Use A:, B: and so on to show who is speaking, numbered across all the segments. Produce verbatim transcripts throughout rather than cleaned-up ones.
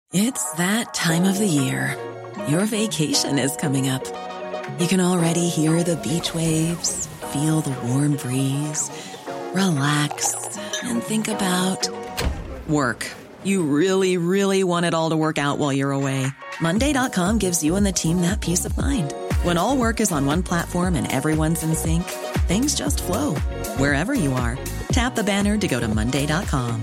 A: It's that time of the year. Your vacation is coming up. You can already hear the beach waves, feel the warm breeze, relax, and think about work. You really, really want it all to work out while you're away. Monday dot com gives you and the team that peace of mind. When all work is on one platform and everyone's in sync, things just flow. Wherever you are, tap the banner to go to Monday dot com.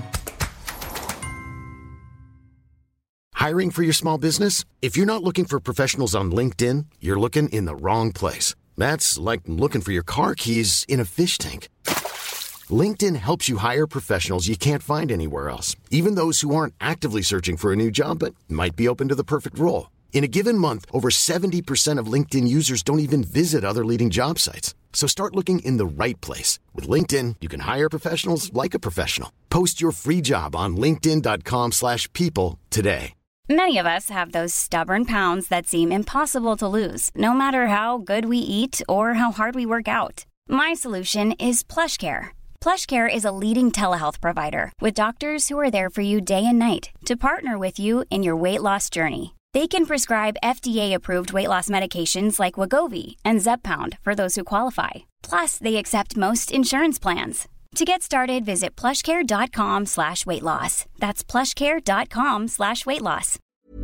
B: Hiring for your small business? If you're not looking for professionals on LinkedIn, you're looking in the wrong place. That's like looking for your car keys in a fish tank. LinkedIn helps you hire professionals you can't find anywhere else, even those who aren't actively searching for a new job but might be open to the perfect role. In a given month, over seventy percent of LinkedIn users don't even visit other leading job sites. So start looking in the right place. With LinkedIn, you can hire professionals like a professional. Post your free job on linkedin dot com slash people today.
C: Many of us have those stubborn pounds that seem impossible to lose, no matter how good we eat or how hard we work out. My solution is PlushCare. PlushCare is a leading telehealth provider with doctors who are there for you day and night to partner with you in your weight loss journey. They can prescribe F D A-approved weight loss medications like Wegovy and Zepbound for those who qualify. Plus, they accept most insurance plans. To get started, visit plushcare.com slash weight loss. That's plushcare.com slash weight loss.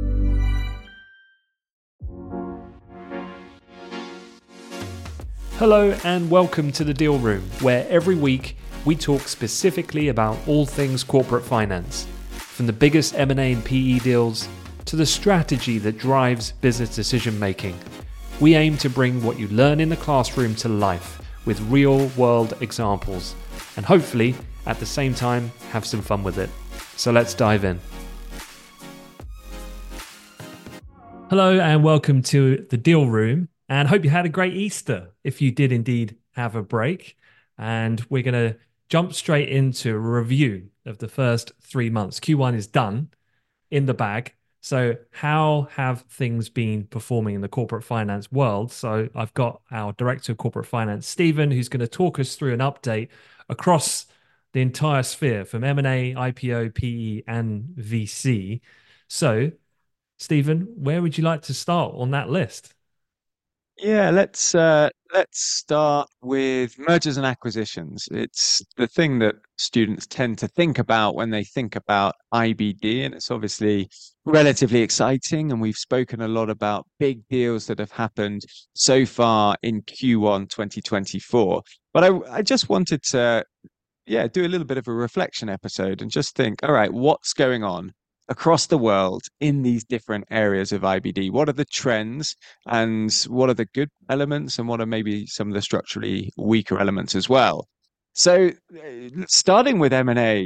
D: Hello and welcome to The Deal Room, where every week we talk specifically about all things corporate finance. From the biggest M and A and P E deals to the strategy that drives business decision making. We aim to bring what you learn in the classroom to life with real world examples. And hopefully, at the same time, have some fun with it. So let's dive in. Hello and welcome to The Deal Room, and hope you had a great Easter, if you did indeed have a break. And we're going to jump straight into a review of the first three months. Q one is done, in the bag. So how have things been performing in the corporate finance world? So I've got our Director of Corporate Finance, Stephen, who's going to talk us through an update across the entire sphere from M and A, I P O, P E, and V C. So, Stephen, where would you like to start on that list?
E: Yeah, let's uh, let's start with mergers and acquisitions. It's the thing that students tend to think about when they think about I B D, and it's obviously relatively exciting. And we've spoken a lot about big deals that have happened so far in Q one twenty twenty-four. But I, I just wanted to, yeah, do a little bit of a reflection episode and just think, all right, what's going on across the world in these different areas of I B D? What are the trends and what are the good elements and what are maybe some of the structurally weaker elements as well? So uh, starting with M and A,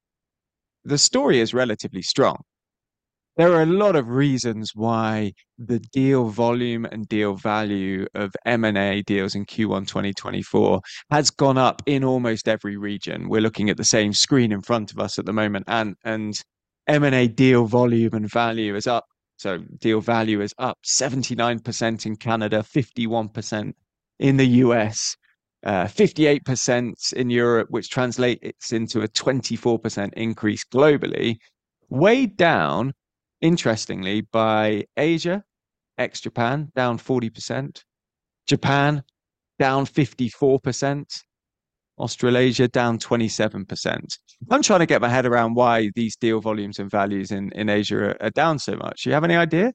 E: the story is relatively strong. There are a lot of reasons why the deal volume and deal value of M and A deals in Q one twenty twenty-four has gone up in almost every region. We're looking at the same screen in front of us at the moment, and and M and A deal volume and value is up. So deal value is up seventy-nine percent in Canada, fifty-one percent in the U S, uh, fifty-eight percent in Europe, which translates into a twenty-four percent increase globally, weighed down, interestingly, by Asia, ex-Japan, down forty percent, Japan, down fifty-four percent, Australasia, down twenty-seven percent. I'm trying to get my head around why these deal volumes and values in, in Asia are, are down so much. Do you have any idea?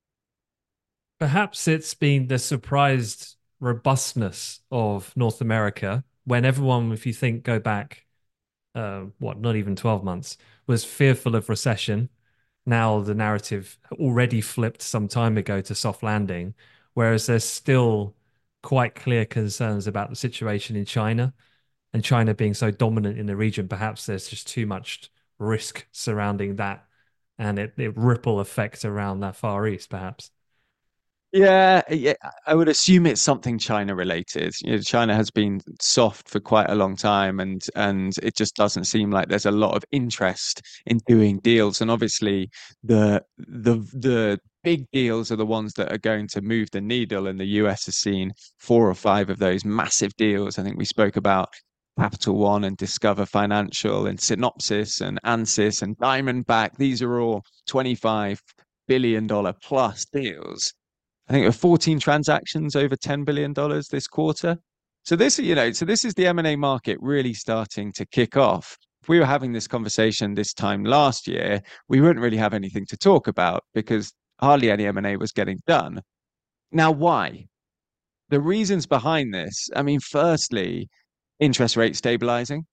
D: Perhaps it's been the surprised robustness of North America when everyone, if you think, go back, uh, what, not even twelve months, was fearful of recession. Now the narrative already flipped some time ago to soft landing, whereas there's still quite clear concerns about the situation in China. And China being so dominant in the region, perhaps there's just too much risk surrounding that and it, it ripple effect around that Far East, perhaps.
E: Yeah, yeah, I would assume it's something China related. You know, China has been soft for quite a long time, and and it just doesn't seem like there's a lot of interest in doing deals. And obviously, the the the big deals are the ones that are going to move the needle. And the U S has seen four or five of those massive deals. I think we spoke about Capital One and Discover Financial and Synopsys and Ansys and Diamondback. These are all twenty-five billion dollars plus deals. I think there were fourteen transactions over ten billion dollars this quarter. So this, you know, so this is the M and A market really starting to kick off. If we were having this conversation this time last year, we wouldn't really have anything to talk about because hardly any M and A was getting done. Now, why? The reasons behind this, I mean, firstly, interest rate stabilizing,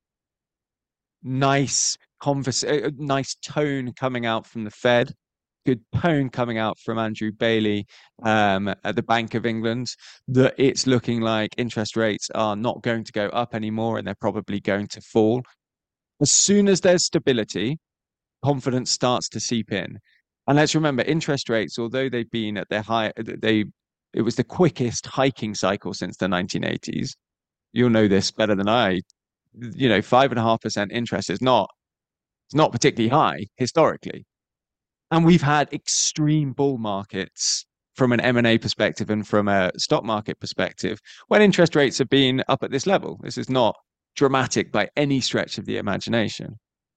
E: nice converse, uh, nice tone coming out from the Fed, good tone coming out from Andrew Bailey um, at the Bank of England, that it's looking like interest rates are not going to go up anymore and they're probably going to fall. As soon as there's stability, confidence starts to seep in. And let's remember, interest rates, although they've been at their high, they it was the quickest hiking cycle since the nineteen eighties. You'll know this better than I. You know, five and a half percent interest is not, it's not particularly high historically. And we've had extreme bull markets from an M and A perspective and from a stock market perspective when interest rates have been up at this level. This is not dramatic by any stretch of the imagination.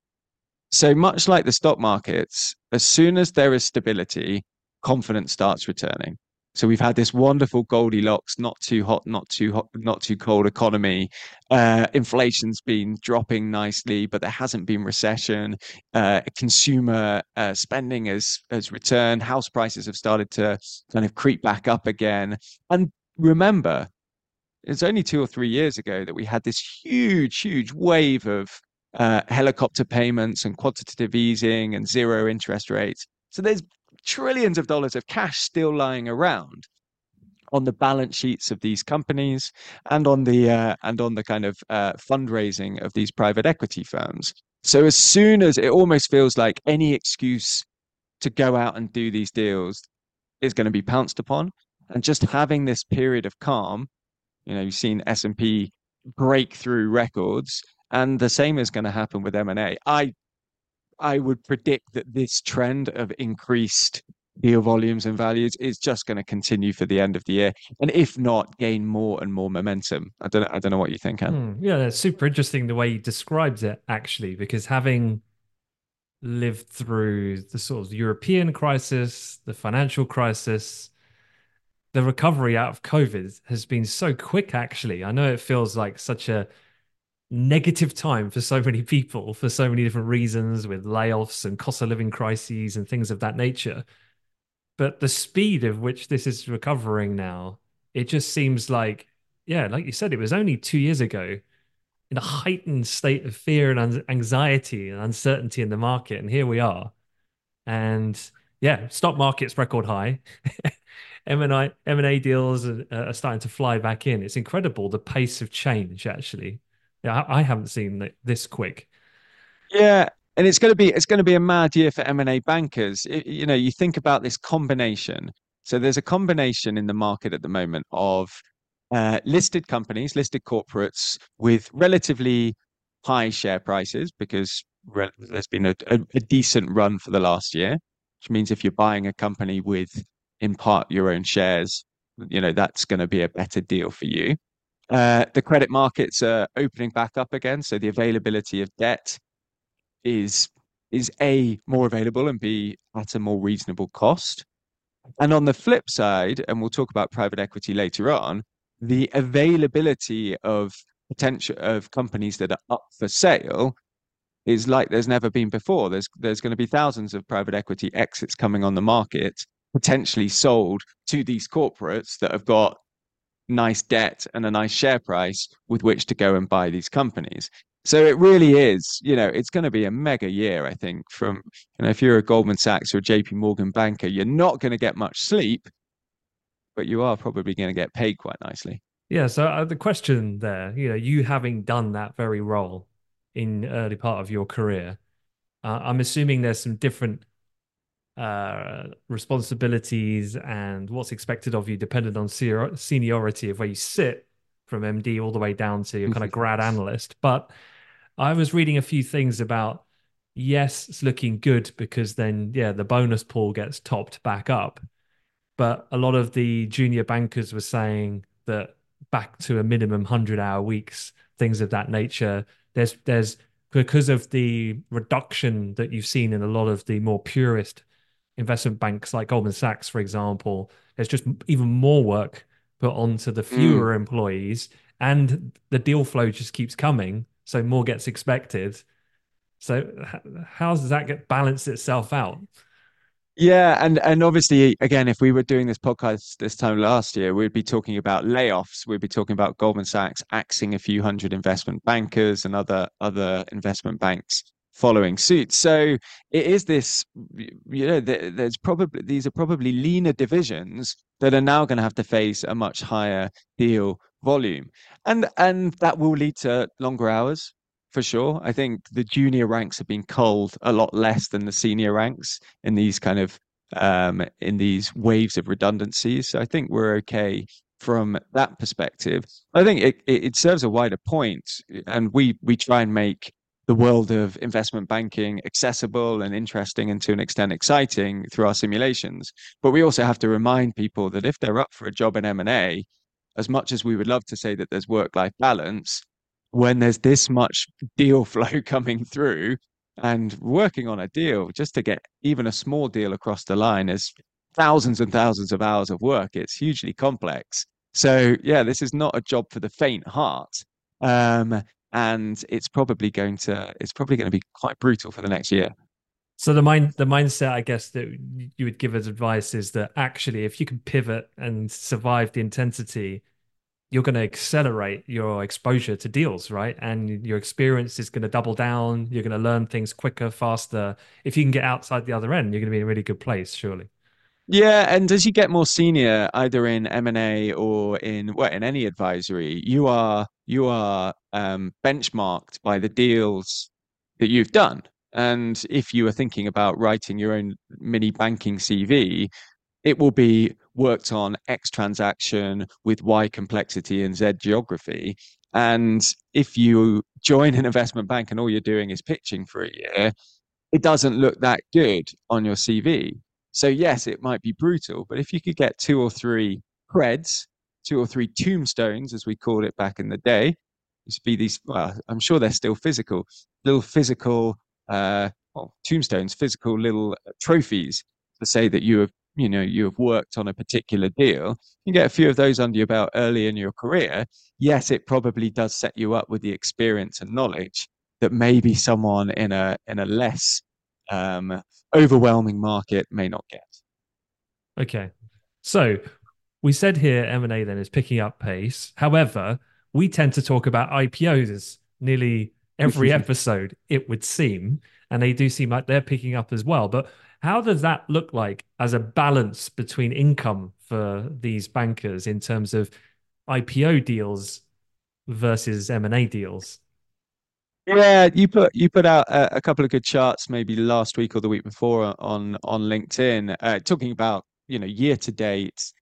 E: So much like the stock markets, as soon as there is stability, confidence starts returning. So we've had this wonderful Goldilocks, not too hot, not too hot, not too cold economy. Uh, inflation's been dropping nicely, but there hasn't been recession. Uh, consumer uh, spending has has returned. House prices have started to kind of creep back up again. And remember, it's only two or three years ago that we had this huge, huge wave of uh, helicopter payments and quantitative easing and zero interest rates. So there's trillions of dollars of cash still lying around on the balance sheets of these companies and on the uh, and on the kind of uh, fundraising of these private equity firms. So as soon as it almost feels like any excuse to go out and do these deals is going to be pounced upon, and just having this period of calm, you know, you've seen S and P break through records, and the same is going to happen with M and A. I I would predict that this trend of increased deal volumes and values is just going to continue for the end of the year, and if not, gain more and more momentum. I don't know, I don't know what you think, Anne.
D: Hmm, yeah, that's super interesting the way you described it, actually, because having lived through the sort of European crisis, the financial crisis, the recovery out of COVID has been so quick, actually. I know it feels like such a negative time for so many people for so many different reasons, with layoffs and cost of living crises and things of that nature. But the speed of which this is recovering now, it just seems like, yeah, like you said, it was only two years ago in a heightened state of fear and anxiety and uncertainty in the market. And here we are. And yeah, stock market's record high. M and A, M and A deals are, are starting to fly back in. It's incredible, the pace of change, actually. Yeah, I haven't seen it this quick.
E: Yeah, and it's going to be it's going to be a mad year for M and A bankers. It, you know, you think about this combination. So there's a combination in the market at the moment of uh, listed companies, listed corporates with relatively high share prices because re- there's been a, a, a decent run for the last year, which means if you're buying a company with in part your own shares, you know, that's going to be a better deal for you. Uh, the credit markets are opening back up again, so the availability of debt is is A, more available, and B, at a more reasonable cost. And on the flip side, and we'll talk about private equity later on, the availability of potential of companies that are up for sale is like there's never been before. There's there's going to be thousands of private equity exits coming on the market, potentially sold to these corporates that have got nice debt and a nice share price with which to go and buy these companies. So it really is, you know, it's going to be a mega year, I think, from, you know, if you're a Goldman Sachs or a J P Morgan banker, you're not going to get much sleep, but you are probably going to get paid quite nicely.
D: Yeah. So uh, the question there, you know, you having done that very role in early part of your career, uh, I'm assuming there's some different uh responsibilities and what's expected of you dependent on senior- seniority of where you sit, from M D all the way down to your kind of grad analyst. But I was reading a few things about, yes, it's looking good because then, yeah, the bonus pool gets topped back up. But a lot of the junior bankers were saying that back to a minimum one hundred hour weeks, things of that nature. There's there's because of the reduction that you've seen in a lot of the more purist investment banks like Goldman Sachs, for example, there's just even more work put onto the fewer mm. employees, and the deal flow just keeps coming, so more gets expected. So how does that get balanced itself out?
E: Yeah, and and obviously, again, if we were doing this podcast this time last year, we'd be talking about layoffs. We'd be talking about Goldman Sachs axing a few hundred investment bankers and other other investment banks following suit. So it is this, you know, there's probably these are probably leaner divisions that are now going to have to face a much higher deal volume, and and that will lead to longer hours. For sure. I think the junior ranks have been culled a lot less than the senior ranks in these kind of um, in these waves of redundancies. So I think we're okay from that perspective. I think it, it, it serves a wider point, and we we try and make the world of investment banking accessible and interesting and to an extent exciting through our simulations. But we also have to remind people that if they're up for a job in M and A, as much as we would love to say that there's work-life balance, when there's this much deal flow coming through and working on a deal just to get even a small deal across the line is thousands and thousands of hours of work. It's hugely complex. So yeah, this is not a job for the faint heart. Um, and it's probably going to, it's probably going to be quite brutal for the next year.
D: So the mind, the mindset, I guess, that you would give as advice is that actually, if you can pivot and survive the intensity, you're going to accelerate your exposure to deals, right? And your experience is going to double down. You're going to learn things quicker, faster. If you can get outside the other end, you're going to be in a really good place, surely.
E: Yeah, and as you get more senior, either in M and A or in well, in any advisory, you are you are um, benchmarked by the deals that you've done. And if you are thinking about writing your own mini banking C V, it will be worked on X transaction with Y complexity and Z geography. And if you join an investment bank and all you're doing is pitching for a year, it doesn't look that good on your C V. So yes, it might be brutal, but if you could get two or three creds, two or three tombstones, as we called it back in the day, used to be these, well, I'm sure they're still physical, little physical, uh, well, tombstones, physical little trophies to say that you have you know, you have worked on a particular deal, you get a few of those under your belt early in your career. Yes, it probably does set you up with the experience and knowledge that maybe someone in a in a less um, overwhelming market may not get.
D: Okay. So we said here M and A then is picking up pace. However, we tend to talk about I P Os nearly every episode, it would seem, and they do seem like they're picking up as well. But how does that look like as a balance between income for these bankers in terms of I P O deals versus M and A deals?
E: Yeah, you put you put out a, a couple of good charts maybe last week or the week before on on LinkedIn, uh, talking about you know year to date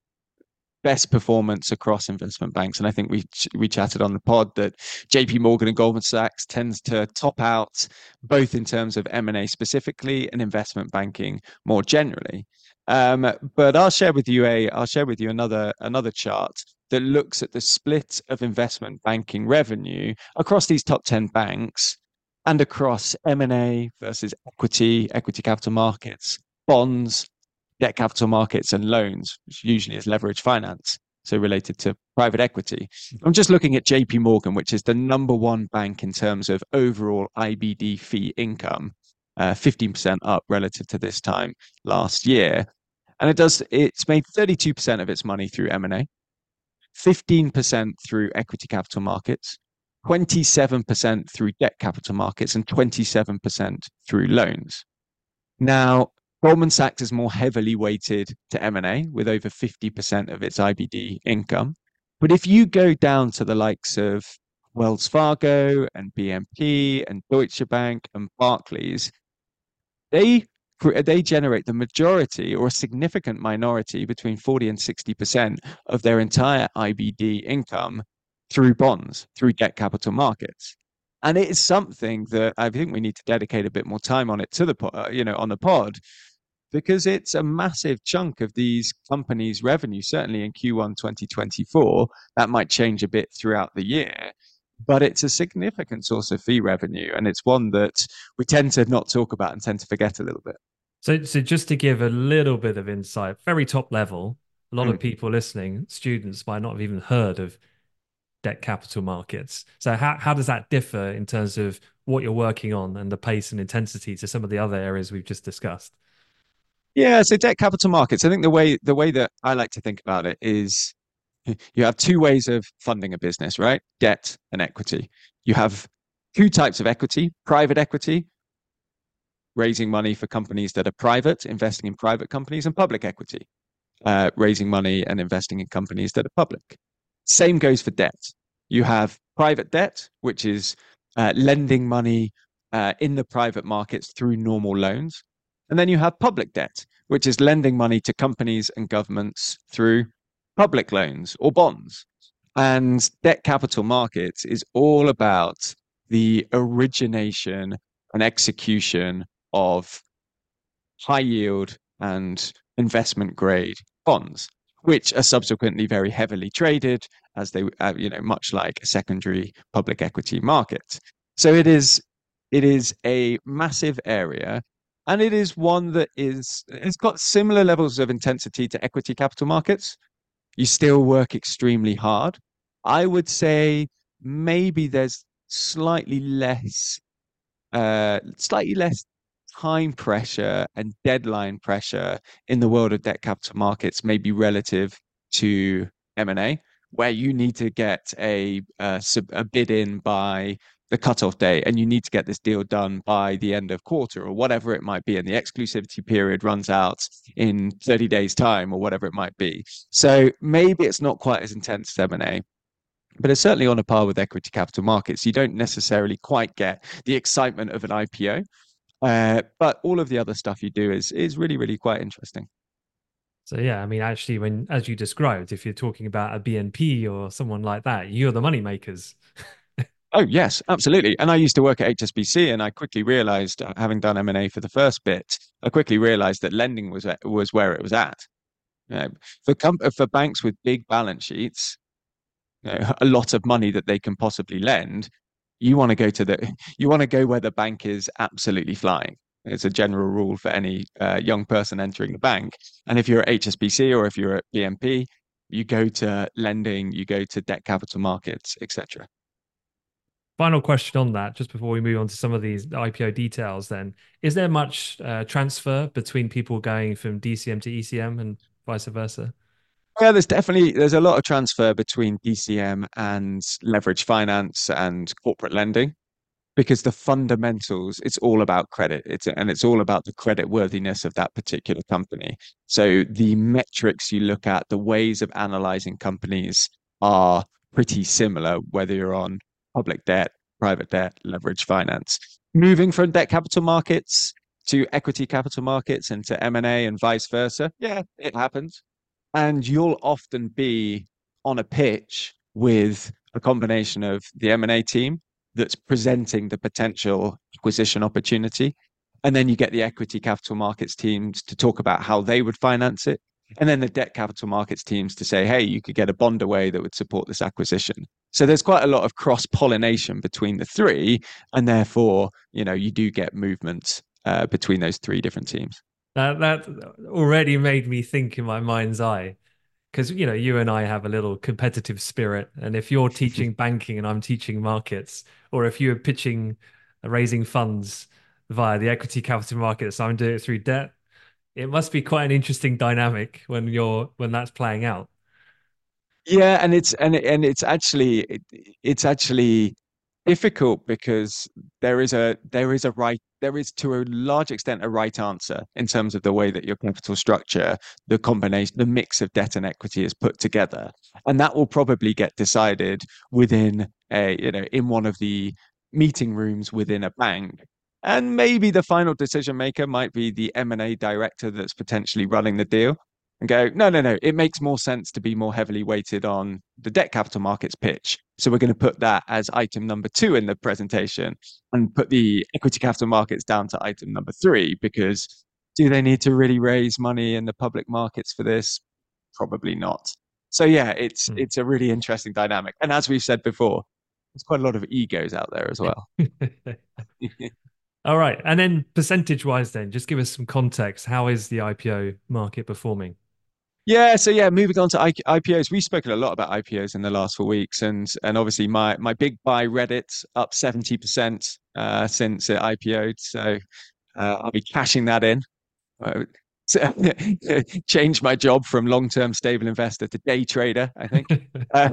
E: best performance across investment banks. And I think we we chatted on the pod that J P Morgan and Goldman Sachs tends to top out both in terms of M and A specifically and investment banking more generally. Um, but I'll share with you a I'll share with you another another chart that looks at the split of investment banking revenue across these top ten banks and across M and A versus equity, equity capital markets, bonds, debt capital markets, and loans, which usually is leverage finance, so related to private equity. I'm just looking at J P Morgan, which is the number one bank in terms of overall I B D fee income, uh, fifteen percent up relative to this time last year. And it does, it's made thirty-two percent of its money through M and A, fifteen percent through equity capital markets, twenty-seven percent through debt capital markets, and twenty-seven percent through loans. Now, Goldman Sachs is more heavily weighted to M and A with over fifty percent of its I B D income. But if you go down to the likes of Wells Fargo and B N P and Deutsche Bank and Barclays, they they generate the majority or a significant minority between forty and sixty percent of their entire I B D income through bonds, through debt capital markets. And it is something that I think we need to dedicate a bit more time on it to the pod, you know, on the pod, because it's a massive chunk of these companies' revenue, certainly in Q one twenty twenty-four. That might change a bit throughout the year. but it's a significant source of fee revenue. And it's one that we tend to not talk about and tend to forget a little bit.
D: So, so just to give a little bit of insight, very top level, a lot
E: Mm.
D: of people listening, students might not have even heard of debt capital markets. So how, how does that differ in terms of what you're working on and the pace and intensity to some of the other areas we've just discussed?
E: Yeah, so debt capital markets, I think the way the way that I like to think about it is you have two ways of funding a business, right? Debt and equity. You have two types of equity: private equity, raising money for companies that are private, investing in private companies, and public equity, uh, raising money and investing in companies that are public. Same goes for debt. You have private debt, which is uh, lending money uh, in the private markets through normal loans. And then you have public debt, which is lending money to companies and governments through public loans or bonds. And debt capital markets is all about the origination and execution of high yield and investment grade bonds, which are subsequently very heavily traded, as they, uh, you know, much like a secondary public equity market. So it is, it is a massive area, and it is one that is, it's got similar levels of intensity to equity capital markets. You still work extremely hard. I would say maybe there's slightly less, uh, slightly less time pressure and deadline pressure in the world of debt capital markets, maybe relative to M and A, where you need to get a, a, a bid in by the cutoff date, and you need to get this deal done by the end of quarter or whatever it might be, and the exclusivity period runs out in thirty days time or whatever it might be. So maybe it's not quite as intense as M and A, but it's certainly on a par with equity capital markets. You don't necessarily quite get the excitement of an I P O, uh, but all of the other stuff you do is is really, really quite interesting.
D: So yeah, I mean, actually, when as you described, if you're talking about a B N P or someone like that, you're the money makers.
E: Oh, yes, absolutely. And I used to work at H S B C, and I quickly realized, uh, having done M and A for the first bit, I quickly realized that lending was at, was where it was at. You know, for com- for banks with big balance sheets, you know, a lot of money that they can possibly lend, you want to go to the you want to go where the bank is absolutely flying. It's a general rule for any uh, young person entering the bank. And if you're at H S B C or if you're at B N P, you go to lending, you go to debt capital markets, et cetera.
D: Final question on that, just before we move on to some of these I P O details, then, is there much uh, transfer between people going from D C M to E C M and vice versa?
E: Yeah, there's definitely there's a lot of transfer between D C M and leverage finance and corporate lending, because the fundamentals, it's all about credit. It's and it's all about the credit worthiness of that particular company. So the metrics you look at, the ways of analyzing companies are pretty similar, whether you're on public debt, private debt, leverage finance. Moving from debt capital markets to equity capital markets and to M and A and vice versa, yeah, it happens. And you'll often be on a pitch with a combination of the M and A team that's presenting the potential acquisition opportunity. And then you get the equity capital markets teams to talk about how they would finance it. And then the debt capital markets teams to say, hey, you could get a bond away that would support this acquisition. So there's quite a lot of cross-pollination between the three. And therefore, you know, you do get movement uh, between those three different teams.
D: That that already made me think in my mind's eye, because you know you and I have a little competitive spirit, and if you're teaching banking and I'm teaching markets, or if you're pitching raising funds via the equity capital markets, I'm doing it through debt, it must be quite an interesting dynamic when you're when that's playing out.
E: Yeah, and it's and and it's actually it, it's actually difficult because there is a there is a right there is to a large extent a right answer in terms of the way that your capital structure, the combination, the mix of debt and equity is put together, and that will probably get decided within a you know in one of the meeting rooms within a bank. And maybe the final decision maker might be the M and A director that's potentially running the deal, and go, no, no, no, it makes more sense to be more heavily weighted on the debt capital markets pitch. So we're going to put that as item number two in the presentation and put the equity capital markets down to item number three, because do they need to really raise money in the public markets for this? Probably not. So yeah, it's
D: Hmm.
E: it's a really interesting dynamic. And as we've said before, there's quite a lot of egos out there as well.
D: All right. And then percentage wise, then just give us some context. How is the I P O market performing?
E: Yeah, so yeah, moving on to I P Os. We've spoken a lot about I P Os in the last four weeks, and and obviously my my big buy Reddit up seventy percent uh, since it I P O'd. So uh, I'll be cashing that in. Uh, change my job from long-term stable investor to day trader, I think. uh,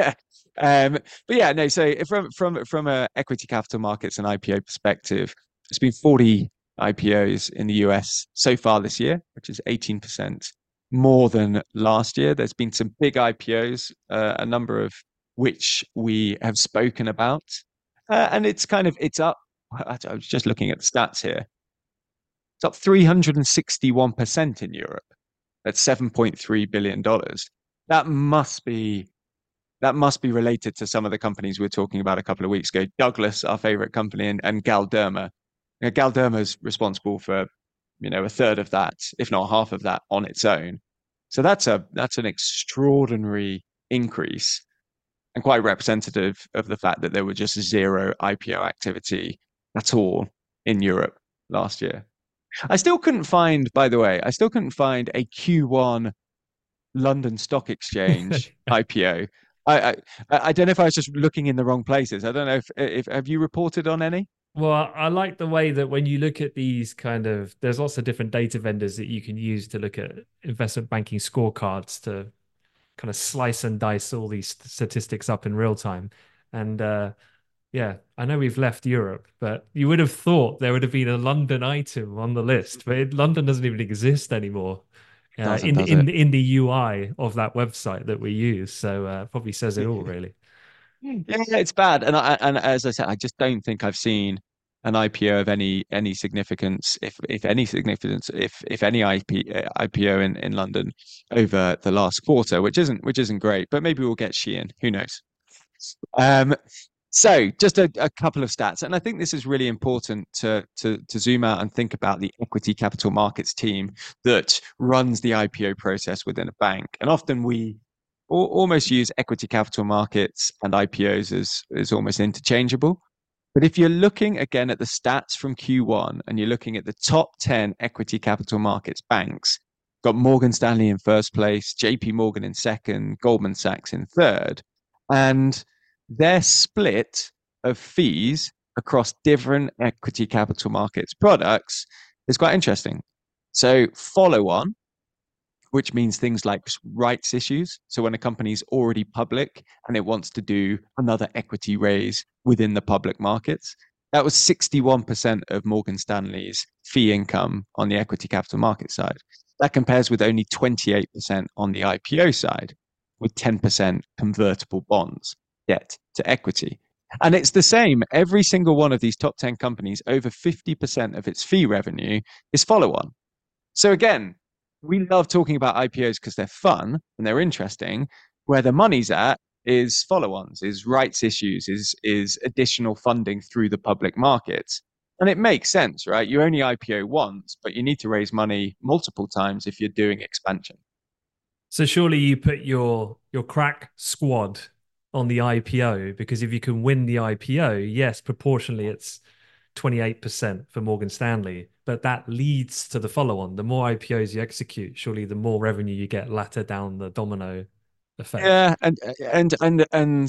E: um, but yeah, no. So from from from a equity capital markets and I P O perspective, it's been forty I P Os in the U S so far this year, which is eighteen percent more than last year. There's been some big I P Os, uh, a number of which we have spoken about, uh, and it's kind of it's up. I was just looking at the stats here. It's up three hundred sixty-one percent in Europe. That's seven point three billion dollars. That must be that must be related to some of the companies we were talking about a couple of weeks ago. Douglas, our favorite company, and, and Galderma. You know, Galderma is responsible for, you know, a third of that, if not half of that, on its own. So that's a that's an extraordinary increase, and quite representative of the fact that there were just zero I P O activity at all in Europe last year. I still couldn't find, by the way, I still couldn't find a Q one London Stock Exchange I P O. I, I I don't know if I was just looking in the wrong places. I don't know if if have you reported on any?
D: Well, I, I like the way that when you look at these kind of, there's lots of different data vendors that you can use to look at investment banking scorecards to kind of slice and dice all these statistics up in real time. And uh, yeah, I know we've left Europe, but you would have thought there would have been a London item on the list, but it, London doesn't even exist anymore uh, in in
E: it?
D: in the U I of that website that we use. So uh, probably says it all, really.
E: Yeah, it's bad, and I and as I said, I just don't think I've seen an I P O of any any significance, if if any significance, if if any I P, uh, I P O in, in London over the last quarter, which isn't which isn't great, but maybe we'll get Shein. Who knows? Um, so just a, a couple of stats, and I think this is really important to to to zoom out and think about the equity capital markets team that runs the I P O process within a bank, and often we almost use equity capital markets and I P Os as, as almost interchangeable. But if you're looking again at the stats from Q one and you're looking at the top ten equity capital markets banks, got Morgan Stanley in first place, J P Morgan in second, Goldman Sachs in third. And their split of fees across different equity capital markets products is quite interesting. So follow on, which means things like rights issues. So when a company is already public and it wants to do another equity raise within the public markets, that was sixty-one percent of Morgan Stanley's fee income on the equity capital market side. That compares with only twenty-eight percent on the I P O side, with ten percent convertible bonds, debt to equity. And it's the same. Every single one of these top ten companies, over fifty percent of its fee revenue is follow on. So again, we love talking about I P Os because they're fun and they're interesting. Where the money's at is follow-ons, is rights issues, is is additional funding through the public markets. And it makes sense, right? You only I P O once, but you need to raise money multiple times if you're doing expansion.
D: So surely you put your your crack squad on the I P O, because if you can win the I P O, yes, proportionally it's twenty-eight percent for Morgan Stanley, but that leads to the follow-on. The more I P Os you execute, surely the more revenue you get latter down the domino effect.
E: Yeah, and and and and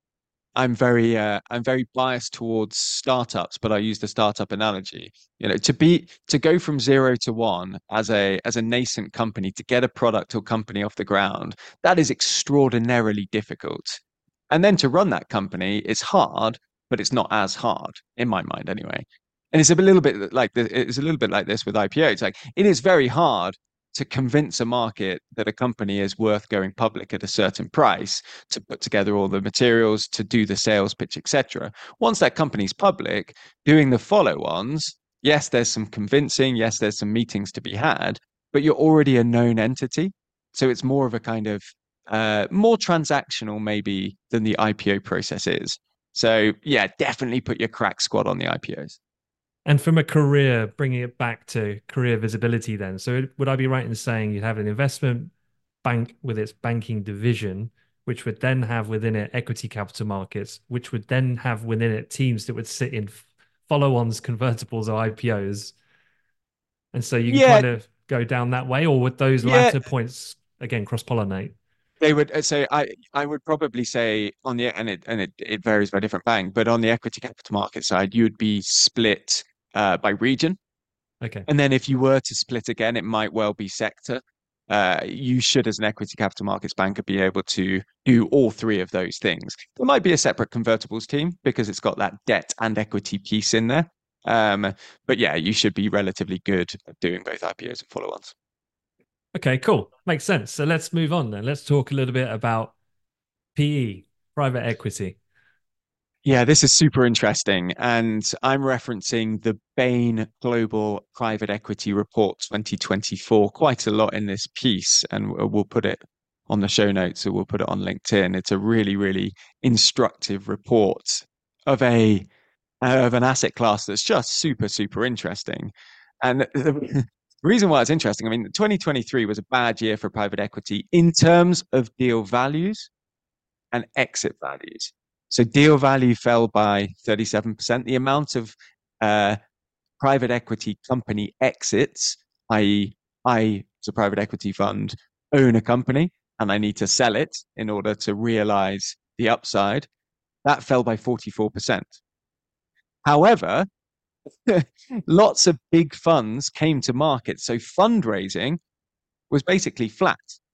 E: I'm very uh, I'm very biased towards startups, but I use the startup analogy. You know, to be to go from zero to one as a as a nascent company, to get a product or company off the ground, that is extraordinarily difficult. And then to run that company is hard, but it's not as hard in my mind anyway. And it's a little bit like the, it's a little bit like this with I P O. It's like it is very hard to convince a market that a company is worth going public at a certain price, to put together all the materials, to do the sales pitch, et cetera. Once that company's public, doing the follow-ons, yes, there's some convincing, yes, there's some meetings to be had, but you're already a known entity. So it's more of a kind of uh, more transactional maybe than the I P O process is. So yeah, definitely put your crack squad on the I P Os.
D: And from a career, bringing it back to career visibility then. So would I be right in saying you'd have an investment bank with its banking division, which would then have within it equity capital markets, which would then have within it teams that would sit in follow-ons, convertibles, or I P Os. And so you can
E: Yeah,
D: kind of go down that way, or would those
E: yeah,
D: latter points again cross-pollinate?
E: they would uh, say I I would probably say on the and it and it, it varies by different bank, but on the equity capital market side, you would be split uh, by region.
D: Okay.
E: And then if you were to split again, it might well be sector. Uh, you should, as an equity capital markets banker, be able to do all three of those things. There might be a separate convertibles team because it's got that debt and equity piece in there. Um, but yeah, you should be relatively good at doing both I P Os and follow-ons.
D: Okay, cool. Makes sense. So let's move on then. Let's talk a little bit about P E, private equity.
E: Yeah, this is super interesting. And I'm referencing the Bain Global Private Equity Report twenty twenty-four quite a lot in this piece. And we'll put it on the show notes, or we'll put it on LinkedIn. It's a really, really instructive report of a of an asset class that's just super, super interesting. And the reason why it's interesting, I mean, twenty twenty-three was a bad year for private equity in terms of deal values and exit values. So deal value fell by thirty-seven percent. The amount of uh, private equity company exits, that is, I, as a private equity fund, own a company and I need to sell it in order to realize the upside, that fell by forty-four percent. However, lots of big funds came to market. So fundraising was basically flat.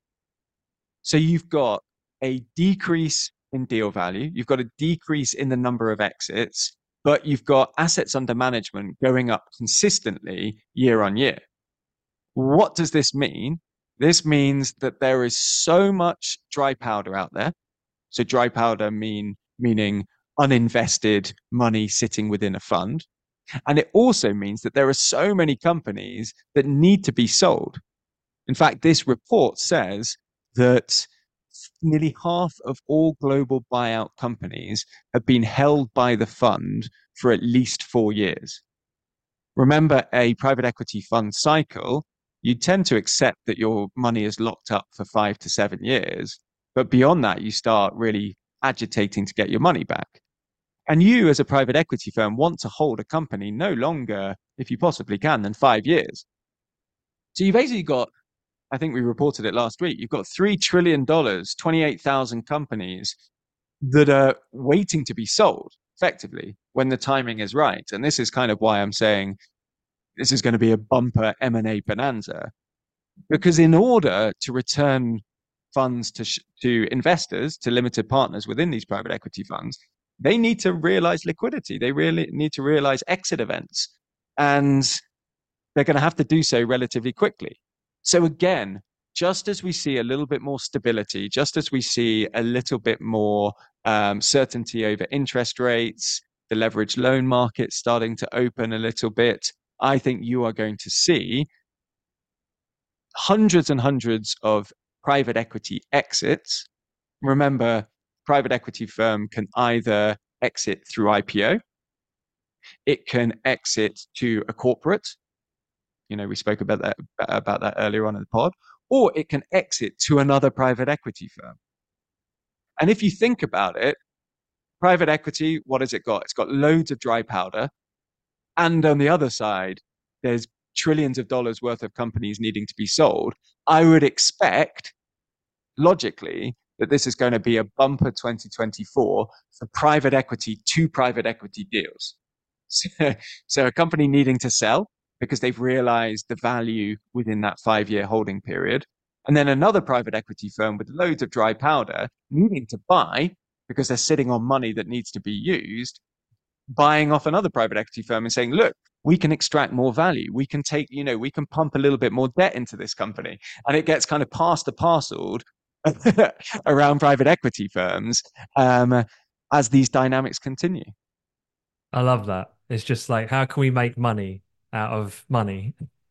E: So you've got a decrease in deal value, you've got a decrease in the number of exits, but you've got assets under management going up consistently year on year. What does this mean? This means that there is so much dry powder out there. So dry powder mean meaning uninvested money sitting within a fund. And it also means that there are so many companies that need to be sold. In fact, this report says that nearly half of all global buyout companies have been held by the fund for at least four years. Remember, a private equity fund cycle, you tend to accept that your money is locked up for five to seven years. But beyond that, you start really agitating to get your money back. And you, as a private equity firm, want to hold a company no longer, if you possibly can, than five years. So you've basically got, I think we reported it last week, you've got three trillion dollars, twenty-eight thousand companies that are waiting to be sold effectively when the timing is right. And this is kind of why I'm saying this is going to be a bumper M and A bonanza. Because in order to return funds to, sh- to investors, to limited partners within these private equity funds, they need to realize liquidity. They really need to realize exit events. And they're going to have to do so relatively quickly. So again, just as we see a little bit more stability, just as we see a little bit more um, certainty over interest rates, the leveraged loan market starting to open a little bit, I think you are going to see hundreds and hundreds of private equity exits. Remember, private equity firm can either exit through I P O, it can exit to a corporate. You know, we spoke about that about that earlier on in the pod, or it can exit to another private equity firm. And if you think about it, private equity, what has it got? It's got loads of dry powder. And on the other side, there's trillions of dollars worth of companies needing to be sold. I would expect, logically, that this is going to be a bumper twenty twenty-four for private equity to private equity deals. So, so a company needing to sell because they've realized the value within that five-year holding period. And then another private equity firm with loads of dry powder needing to buy because they're sitting on money that needs to be used, buying off another private equity firm and saying, look, we can extract more value. We can take, you know, we can pump a little bit more debt into this company. And it gets kind of passed the parceled around private equity firms um, as these dynamics continue.
D: I love that. It's just like, how can we make money out of money?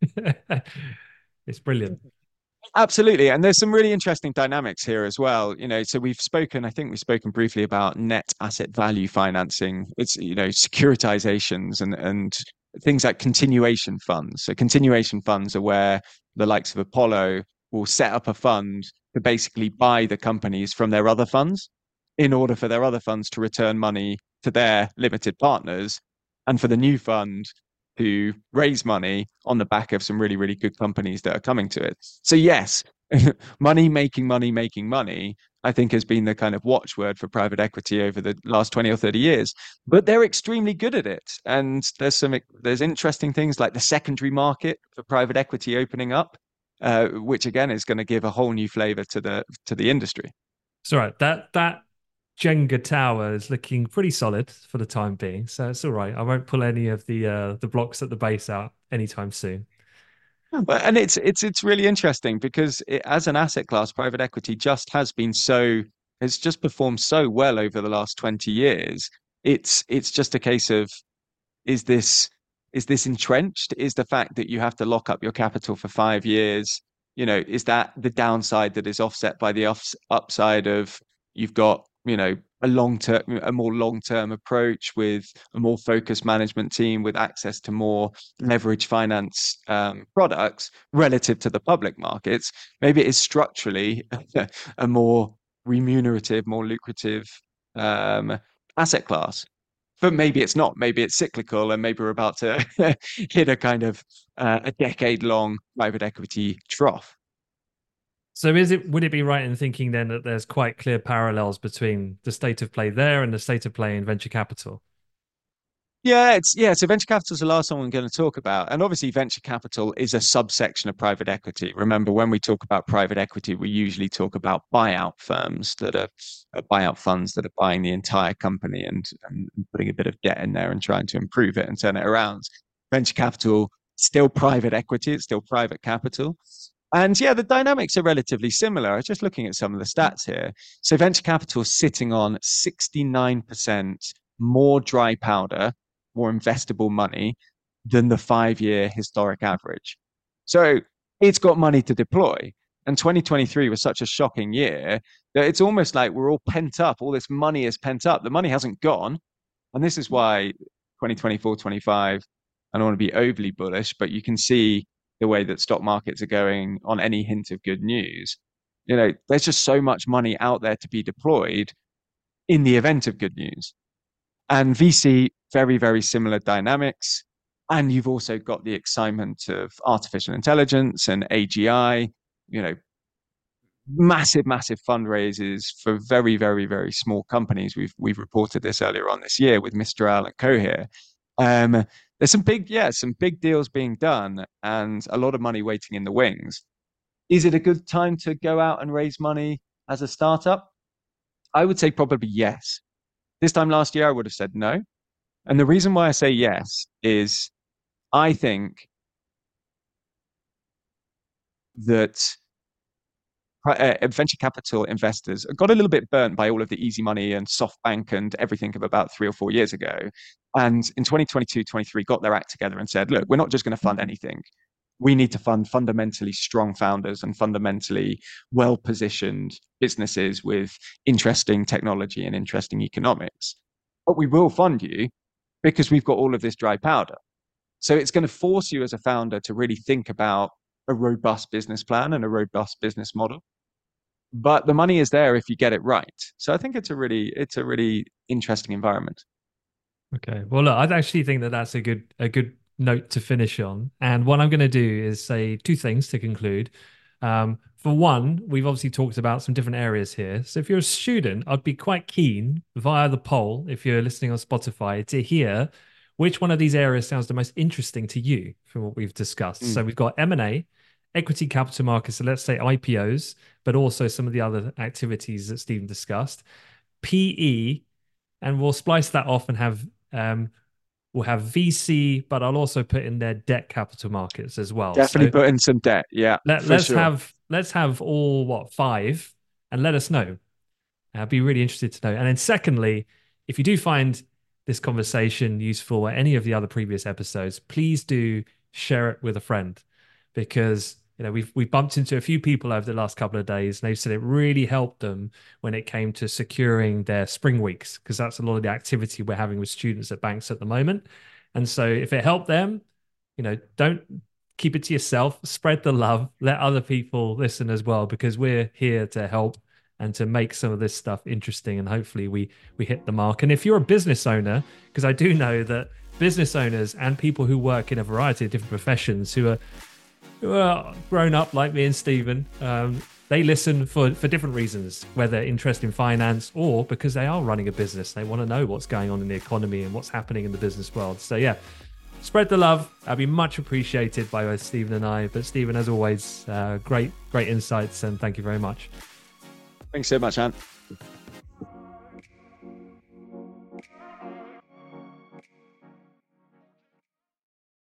D: It's brilliant.
E: Absolutely. And there's some really interesting dynamics here as well. You know, so we've spoken, I think we've spoken briefly about net asset value financing. It's, you know, securitizations and, and things like continuation funds. So continuation funds are where the likes of Apollo will set up a fund to basically buy the companies from their other funds in order for their other funds to return money to their limited partners, and for the new fund to raise money on the back of some really, really good companies that are coming to it. So yes, money making money making money, I think, has been the kind of watchword for private equity over the last twenty or thirty years. But they're extremely good at it. And there's some there's interesting things like the secondary market for private equity opening up, uh, which again is going to give a whole new flavor to the to the industry.
D: So right, that that Jenga tower is looking pretty solid for the time being, so it's all right. I won't pull any of the uh, the blocks at the base out anytime soon.
E: And it's it's it's really interesting because it, as an asset class, private equity just has been so has just performed so well over the last twenty years. It's it's just a case of is this is this entrenched? Is the fact that you have to lock up your capital for five years, you know, is that the downside that is offset by the ups, upside of you've got, you know, a long term, a more long term approach with a more focused management team with access to more leverage finance um, products relative to the public markets. Maybe it is structurally a more remunerative, more lucrative um, asset class. But maybe it's not. Maybe it's cyclical, and maybe we're about to hit a kind of uh, a decade-long private equity trough.
D: So is it would it be right in thinking then that there's quite clear parallels between the state of play there and the state of play in venture capital?
E: Yeah, it's yeah. So venture capital is the last one we're going to talk about, and obviously venture capital is a subsection of private equity. Remember, when we talk about private equity, we usually talk about buyout firms that are uh, buyout funds that are buying the entire company and, and putting a bit of debt in there and trying to improve it and turn it around. Venture capital, still private equity, it's still private capital. And yeah, the dynamics are relatively similar. I was just looking at some of the stats here. So venture capital is sitting on sixty-nine percent more dry powder, more investable money than the five-year historic average. So it's got money to deploy. And twenty twenty-three was such a shocking year that it's almost like we're all pent up. All this money is pent up. The money hasn't gone. And this is why twenty twenty-four, twenty-five, I don't want to be overly bullish, but you can see the way that stock markets are going on any hint of good news. You know, there's just so much money out there to be deployed in the event of good news. And V C, very, very similar dynamics. And you've also got the excitement of artificial intelligence and A G I, you know, massive, massive fundraisers for very, very, very small companies. We've we've reported this earlier on this year with Mistral and Cohere. Um, there's some big, yeah, some big deals being done and a lot of money waiting in the wings. Is it a good time to go out and raise money as a startup? I would say probably yes. This time last year, I would have said no. And the reason why I say yes is I think that uh, venture capital investors got a little bit burnt by all of the easy money and SoftBank and everything of about three or four years ago. And in twenty twenty-two, twenty-three, got their act together and said, look, we're not just going to fund anything. We need to fund fundamentally strong founders and fundamentally well-positioned businesses with interesting technology and interesting economics. But we will fund you because we've got all of this dry powder. So it's going to force you as a founder to really think about a robust business plan and a robust business model. But the money is there if you get it right. So I think it's a really, it's a really interesting environment.
D: Okay. Well, look, I actually think that that's a good, a good note to finish on. And what I'm going to do is say two things to conclude. Um, for one, we've obviously talked about some different areas here. So if you're a student, I'd be quite keen via the poll, if you're listening on Spotify, to hear which one of these areas sounds the most interesting to you from what we've discussed. Mm. So we've got M and A, equity capital markets, so let's say I P Os, but also some of the other activities that Stephen discussed, P E, and we'll splice that off and have um, we'll have V C, but I'll also put in there debt capital markets as well.
E: Definitely
D: so
E: put in some debt. Yeah.
D: Let, let's
E: sure.
D: have let's have all what five, and let us know. I'd be really interested to know. And then secondly, if you do find this conversation useful or any of the other previous episodes, please do share it with a friend, because you know we've we've bumped into a few people over the last couple of days, and they've said it really helped them when it came to securing their spring weeks, because that's a lot of the activity we're having with students at banks at the moment. And so if it helped them, you know, don't keep it to yourself, spread the love, let other people listen as well, because we're here to help and to make some of this stuff interesting, and hopefully we we hit the mark. And if you're a business owner, because I do know that business owners and people who work in a variety of different professions who are, who are grown up like me and Stephen, um, they listen for, for different reasons, whether interest in finance or because they are running a business. They want to know what's going on in the economy and what's happening in the business world. So yeah, spread the love. That'd be much appreciated by both Stephen and I. But Stephen, as always, uh, great, great insights, and thank you very much.
E: Thanks so much, Ant.